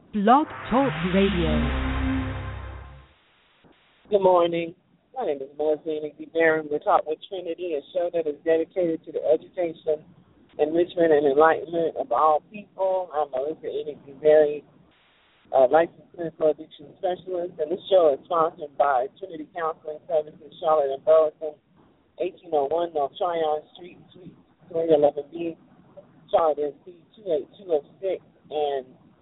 Blog Talk Radio. Good morning. My name is Melissa Enoch Barron. We're talking with Trinity, a show that is dedicated to the education, enrichment, and enlightenment of all people. I'm Melissa Enoch Barron, licensed clinical addiction specialist, and this show is sponsored by Trinity Counseling Services, Charlotte and Burlington, 1801 North Tryon Street, Suite 311B, Charlotte, NC 28206, and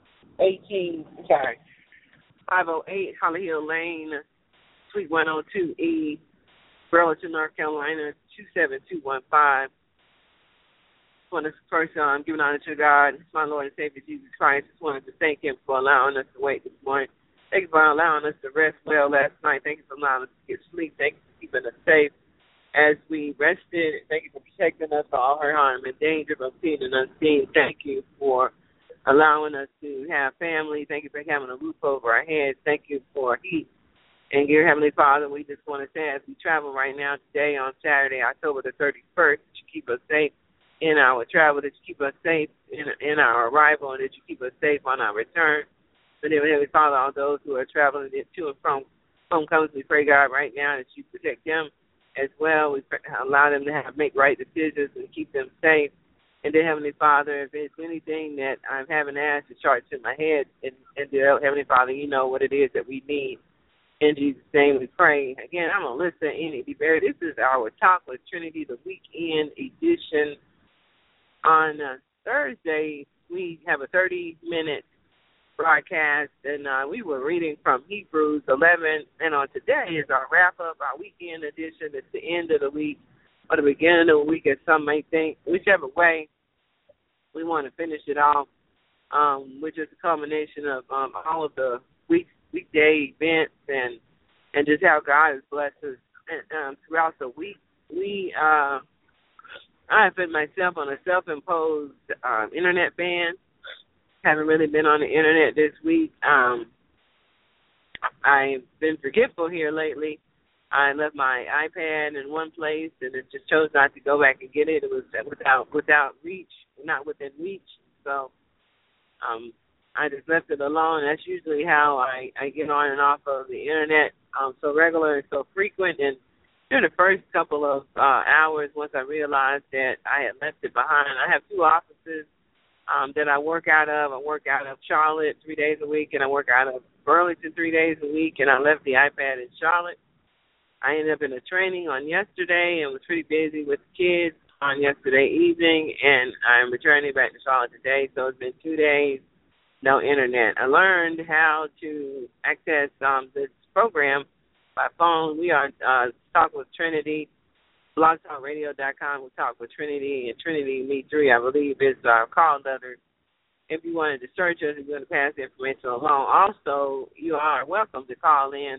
508 Holly Hill Lane, Suite 102E, Burlington, North Carolina, 27215. First, giving honor to God, my Lord and Savior Jesus Christ. Just wanted to thank Him for allowing us to wait this morning. Thank you for allowing us to rest well last night. Thank you for allowing us to get sleep. Thank you for keeping us safe as we rested. Thank you for protecting us from all hurt, harm, and danger from seen and unseen. Thank you for allowing us to have family. Thank you for having a roof over our heads. Thank you for heat. And dear Heavenly Father, we just want to say as we travel right now today on Saturday, October the 31st, that you keep us safe in our travel, that you keep us safe in our arrival, and that you keep us safe on our return. So dear Heavenly Father, all those who are traveling to and from homecomings, we pray, God, right now that you protect them as well. We allow them to make right decisions and keep them safe. And dear Heavenly Father, if there's anything that I haven't asked, it charts in my head, and dear Heavenly Father, you know what it is that we need. In Jesus' name we pray. Again, I'm Melissa Enoch Barron. This is our Talk with Trinity, the weekend edition. On Thursday, we have a 30-minute broadcast, and we were reading from Hebrews 11. And on today is our wrap-up, our weekend edition. It's the end of the week or the beginning of the week, as some may think. Whichever way, we want to finish it off, which is a culmination of all of the weekday events and just how God has blessed us throughout the week. I have put myself on a self-imposed internet ban. Haven't really been on the internet this week. I've been forgetful here lately. I left my iPad in one place and it just chose not to go back and get it. It was without reach, not within reach. So I just left it alone. That's usually how I get on and off of the internet so regular and so frequent. And during the first couple of hours, once I realized that I had left it behind, I have two offices that I work out of. I work out of Charlotte 3 days a week, and I work out of Burlington 3 days a week, and I left the iPad in Charlotte. I ended up in a training on yesterday and was pretty busy with the kids on yesterday evening, and I'm returning back to Charlotte today, so it's been 2 days. No internet. I learned how to access this program by phone. We are Talk with Trinity, blogtalkradio.com. We Talk with Trinity, and Trinity Me 3, I believe, is our call letter. If you wanted to search us, you're going to pass the information along. Also, you are welcome to call in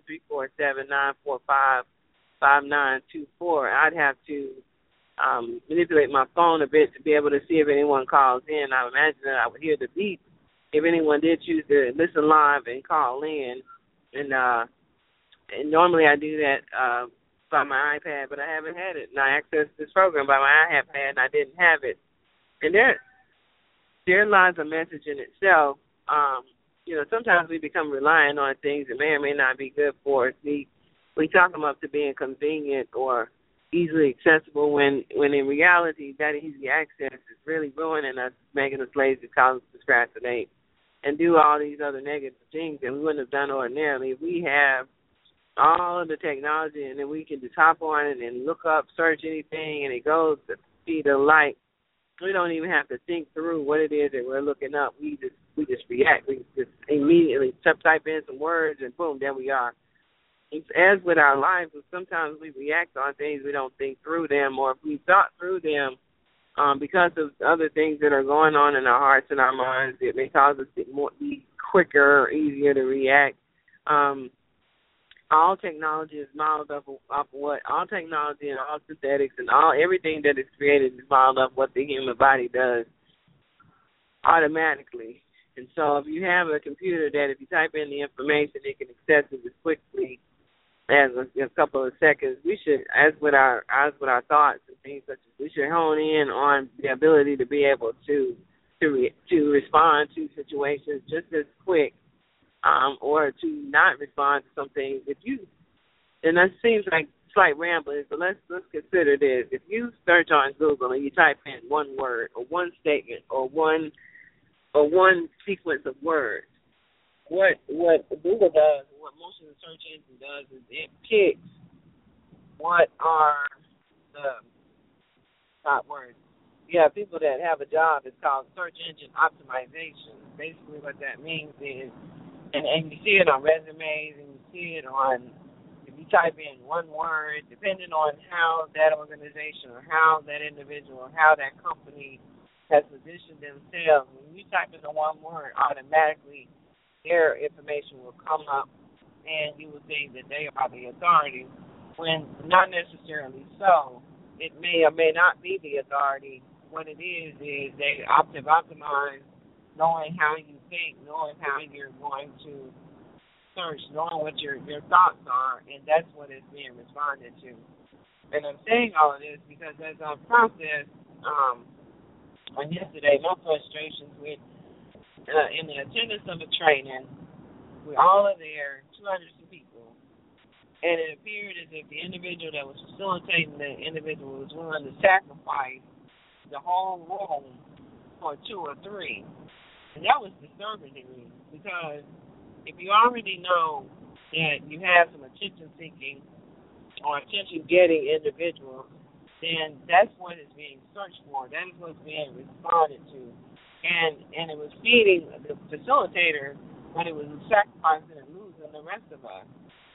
347-945-5924. I'd have to manipulate my phone a bit to be able to see if anyone calls in. I imagine that I would hear the beep if anyone did choose to listen live and call in. And normally I do that by my iPad, but I haven't had it. And I accessed this program by my iPad, and I didn't have it. And there lies a message in itself. Sometimes we become reliant on things that may or may not be good for us. We talk them up to being convenient or easily accessible when in reality that easy access is really ruining us, making us lazy, causing us to procrastinate and do all these other negative things that we wouldn't have done ordinarily. If we have all of the technology and then we can just hop on it and look up, search anything, and it goes to the speed of light, we don't even have to think through what it is that we're looking up. We just react. We just immediately type in some words and boom, there we are. As with our lives, sometimes we react on things, we don't think through them, or if we thought through them because of other things that are going on in our hearts and our minds, it may cause us to be quicker or easier to react. All technology is modeled off of what? All technology and all synthetics and everything that is created is modeled off what the human body does automatically. And so if you have a computer that if you type in the information, it can access it as quickly as a couple of seconds. We should, as with our thoughts and things such as, we should hone in on the ability to be able to to respond to situations just as quick, or to not respond to something if you. And that seems like slight rambling, but let's consider this. If you search on Google and you type in one word or one statement or one sequence of words, what Google does, what most of the search engine does, is it picks what are the top words. You have people that have a job. It's called search engine optimization. Basically, what that means is, and you see it on resumes, and you see it on, if you type in one word, depending on how that organization or how that individual or how that company has positioned themselves, when you type in the one word, automatically their information will come up, and you will think that they are the authority, when not necessarily so. It may or may not be the authority. What it is they optimize knowing how you think, knowing how you're going to search, knowing what your thoughts are, and that's what is being responded to. And I'm saying all of this because as I processed on yesterday my frustrations with in the attendance of a training, we all are there, 200 people, and it appeared as if the individual that was facilitating the individual was willing to sacrifice the whole room for 2 or 3. And that was disturbing to me because if you already know that you have some attention-seeking or attention-getting individuals, then that's what is being searched for. That is what's being responded to. And it was feeding the facilitator, but it was sacrificing and losing the rest of us.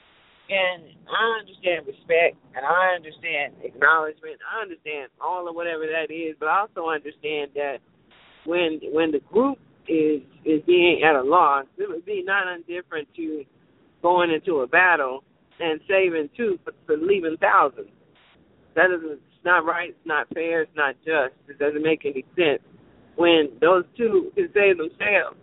And I understand respect, and I understand acknowledgement. I understand all of whatever that is, but I also understand that when the group is being at a loss, it would be not indifferent to going into a battle and saving 2 for leaving thousands. It's not right, it's not fair, it's not just. It doesn't make any sense. When those 2 can save themselves,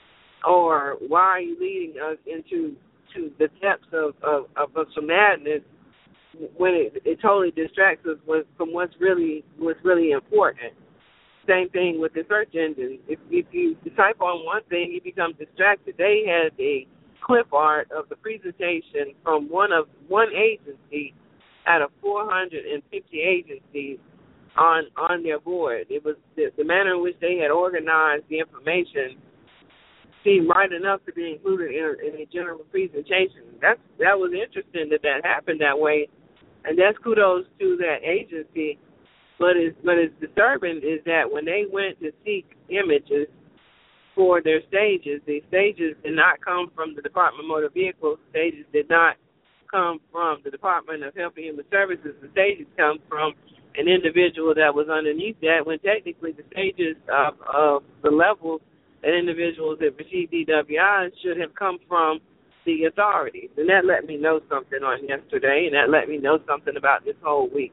or why are you leading us into the depths of some madness when it totally distracts us from what's really important. Same thing with the search engine. If you type on one thing, you become distracted. They had a clip art of the presentation from one agency out of 450 agencies on their board. It was the manner in which they had organized the information seemed right enough to be included in a general presentation. That was interesting that happened that way, and that's kudos to that agency. But it's disturbing is that when they went to seek images for their stages, the stages did not come from the Department of Motor Vehicles. The stages did not come from the Department of Health and Human Services. The stages come from an individual that was underneath that, when technically the stages of the levels that individuals that receive DWIs should have come from the authorities. And that let me know something on yesterday, and that let me know something about this whole week.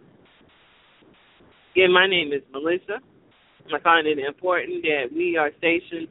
Again, my name is Melissa. I find it important that we are stationed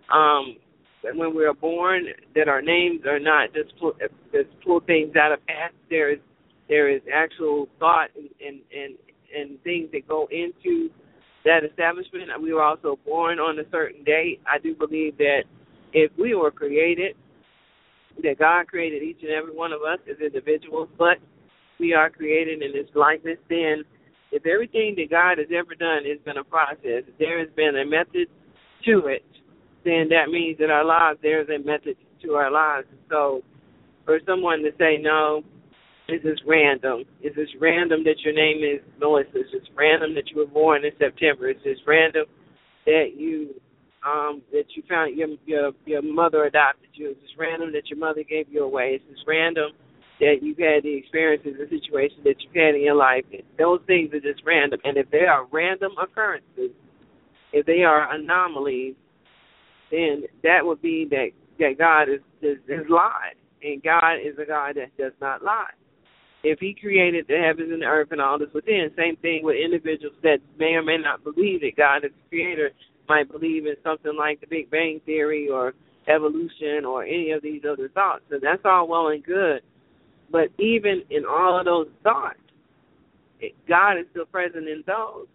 when we are born, that our names are not just pull things out of hats. There is actual thought and things that go into that establishment. We were also born on a certain date. I do believe that if we were created, that God created each and every one of us as individuals, but we are created in His likeness, then if everything that God has ever done has been a process, if there has been a method to it, then that means that our lives, there is a method to our lives. So for someone to say, no, it's just random. It's just random that your name is Melissa. It's just random that you were born in September. It's just random that you found your mother adopted you. It's just random that your mother gave you away. It's just random that you've had the experiences and situations that you've had in your life. Those things are just random. And if they are random occurrences, if they are anomalies, then that would be that God is lied. And God is a God that does not lie. If He created the heavens and the earth and all this within, same thing with individuals that may or may not believe that God is the creator, might believe in something like the Big Bang Theory or evolution or any of these other thoughts. So that's all well and good. But even in all of those thoughts, God is still present in those.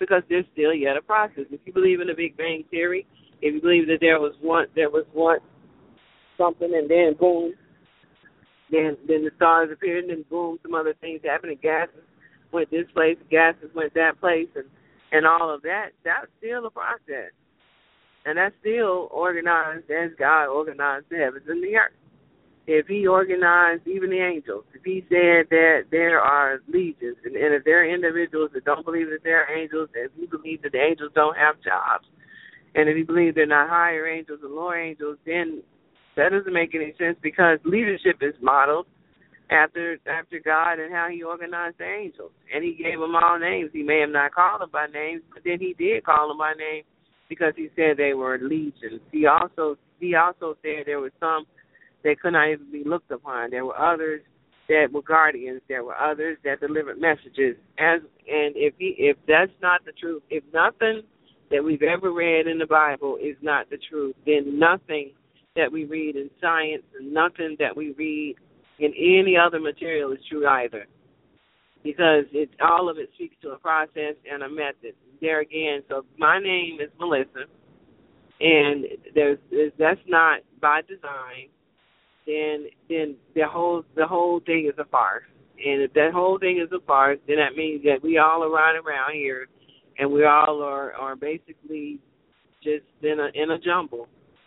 because there's still yet a process. If you believe in the Big Bang Theory, if you believe that there was once something and then boom, then the stars appeared and then boom, some other things happened and gases went this place, gases went that place, and all of that, that's still a process. And that's still organized as God organized the heavens and the earth. If he organized even the angels, if he said that there are legions, and if there are individuals that don't believe that there are angels, if you believe that the angels don't have jobs, and if you believe they're not higher angels or lower angels, then that doesn't make any sense, because leadership is modeled after God and how he organized the angels. And he gave them all names. He may have not called them by names, but then he did call them by name because he said they were legions. He also said there were some that could not even be looked upon. There were others that were guardians. There were others that delivered messages. And if that's not the truth, if nothing that we've ever read in the Bible is not the truth, then nothing that we read in science and nothing that we read in any other material is true either. Because all of it speaks to a process and a method. There again, so my name is Melissa, and that's not by design. Then the whole thing is a farce. And if that whole thing is a farce, then that means that we all are riding around here, and we all are basically just in a jumble.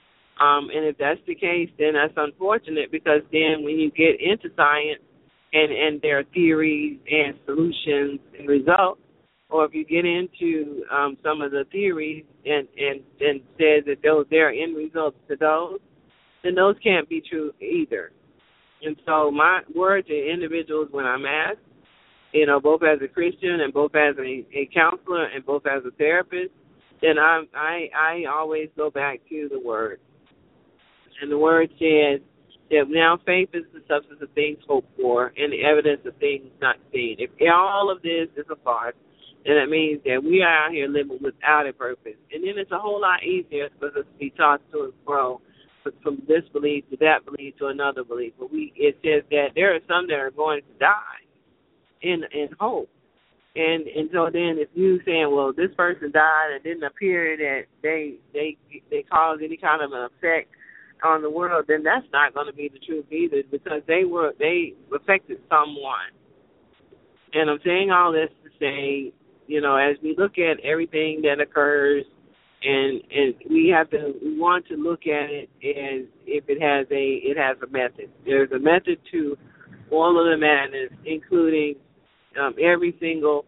And if that's the case, then that's unfortunate, because then when you get into science and there are theories and solutions and results, or if you get into some of the theories and says that there are end results to those, then those can't be true either. And so my word to individuals when I'm asked, both as a Christian and both as a counselor and both as a therapist, then I always go back to the word. And the word says that now faith is the substance of things hoped for and the evidence of things not seen. If all of this is a farce, then that means that we are out here living without a purpose. And then it's a whole lot easier for us to be taught to and grow from this belief to that belief to another belief. But it says that there are some that are going to die in hope. And so then if you saying, well, this person died and didn't appear that they caused any kind of an effect on the world, then that's not going to be the truth either, because they affected someone. And I'm saying all this to say, as we look at everything that occurs, and we want to look at it as if it has a method. There's a method to all of the madness, including every single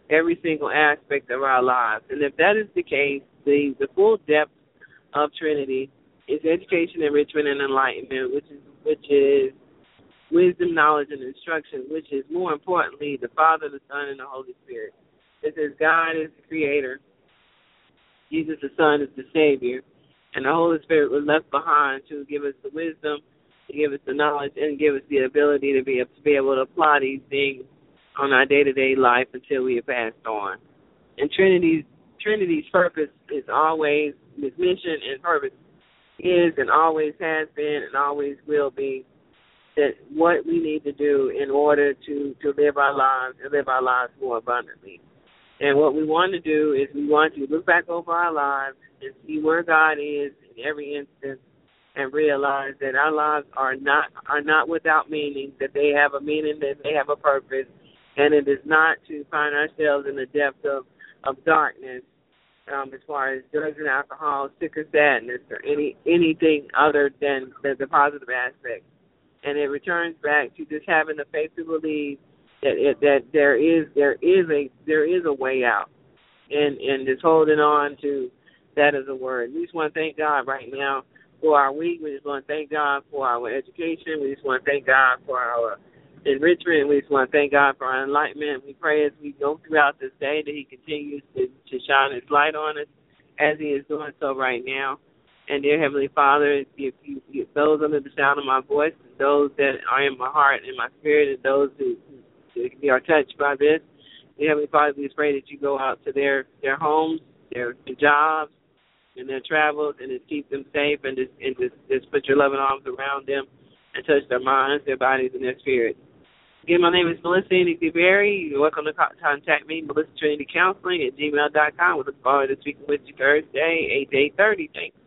aspect of our lives. And if that is the case, the full depth of Trinity is education, enrichment, and enlightenment, which is wisdom, knowledge, and instruction, which is more importantly the Father, the Son, and the Holy Spirit. It says God is the Creator, Jesus the Son is the Savior, and the Holy Spirit was left behind to give us the wisdom, to give us the knowledge, and give us the ability to be able to apply these things on our day-to-day life until we have passed on. And Trinity's purpose is always, its mission and purpose is and always has been and always will be that what we need to do in order to live our lives and live our lives more abundantly. And what we want to do is we want to look back over our lives and see where God is in every instance and realize that our lives are not without meaning, that they have a meaning, that they have a purpose, and it is not to find ourselves in the depth of darkness as far as drugs and alcohol, sick or sadness, or anything other than the positive aspect. And it returns back to just having the faith to believe that there is a way out, and just holding on to that as a word. We just want to thank God right now for our week. We just want to thank God for our education. We just want to thank God for our enrichment. We just want to thank God for our enlightenment. We pray as we go throughout this day that He continues to shine His light on us as He is doing so right now. And dear Heavenly Father, if those under the sound of my voice, and those that are in my heart and my spirit, and those who are touched by this, dear Heavenly Father, we just pray that you go out to their homes, their jobs, and their travels, and just keep them safe, and just put your loving arms around them and touch their minds, their bodies, and their spirits. Again, my name is Melissa Trinity Berry. You're welcome to contact me, Melissa Trinity Counseling at gmail.com. We look forward to speaking with you Thursday, 8 to 8:30. Thanks.